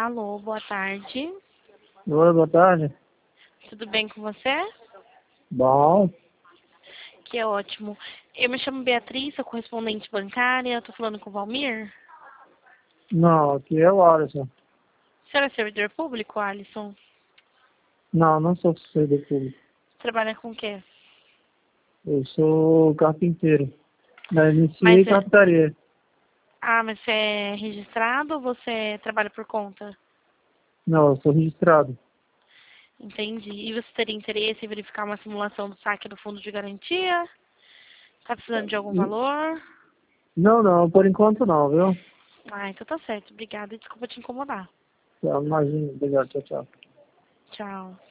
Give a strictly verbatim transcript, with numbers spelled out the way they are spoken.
Alô, boa tarde. Oi, boa tarde. Tudo bem com você? Bom. Que é ótimo. Eu me chamo Beatriz, sou correspondente bancária. Estou falando com o Valmir. Não, aqui é o Alisson. O senhor é servidor público, Alisson? Não, não sou servidor público. Trabalha com o quê? Eu sou carpinteiro. Na M C Mas e é... carpintaria. Ah, mas você é registrado ou você trabalha por conta? Não, eu sou registrado. Entendi. E você teria interesse em verificar uma simulação do saque do fundo de garantia? Tá precisando de algum valor? Não, não, por enquanto não, viu? Ah, então tá certo. Obrigada e desculpa te incomodar. Imagina, obrigado, tchau, tchau. Tchau.